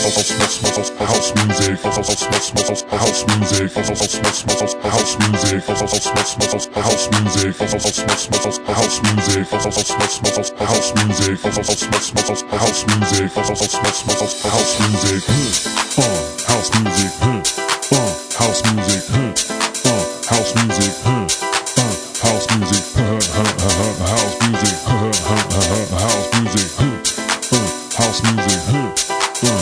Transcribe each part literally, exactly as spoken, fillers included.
house music, house music, house music, house music, house music, house music, house music, house music, house music, house music, uh, house music, uh, house music, uh, house music, uh, house music, house music, house music, house music, uh,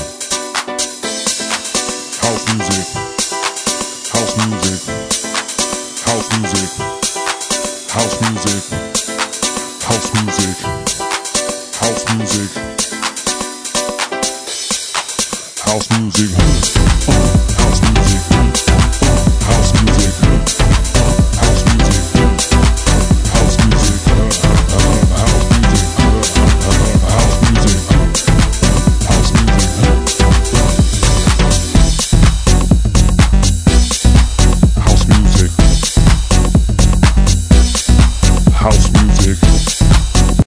house music, house music, house music, house music, house music, house music, house music, uh.